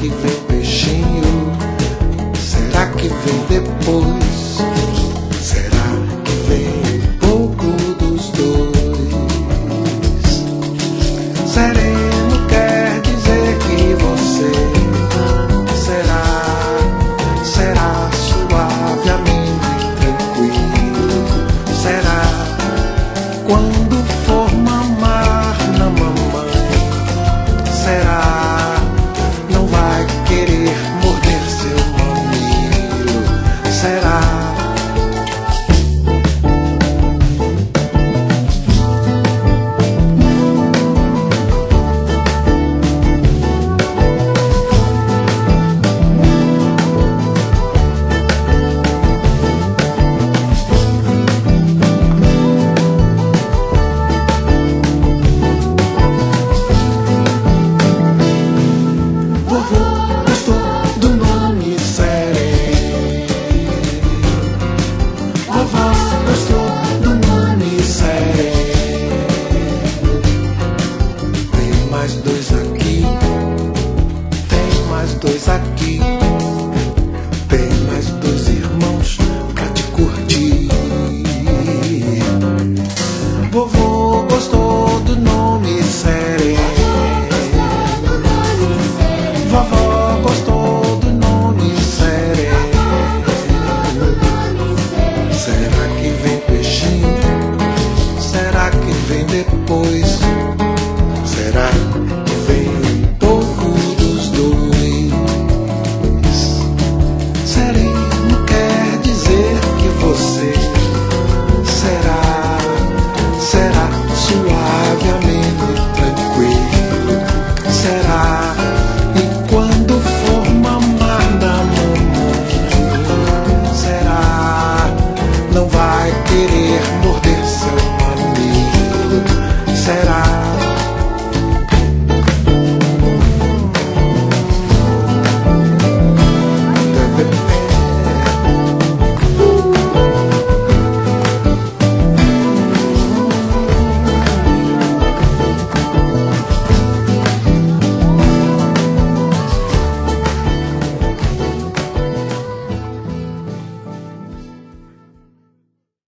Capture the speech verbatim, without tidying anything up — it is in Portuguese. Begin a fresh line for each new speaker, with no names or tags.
que vem peixinho? Será que vem depois? Será que vem um pouco dos dois? Sereno quer dizer que você será, será suave, amigo e tranquilo. Será quando for mamar na mamãe? Será não vai querer morder seu mamilo? Será? Vovô gostou do nome Sereno. Vovó gostou do nome Sereno. Tem mais dois aqui, tem mais dois aqui.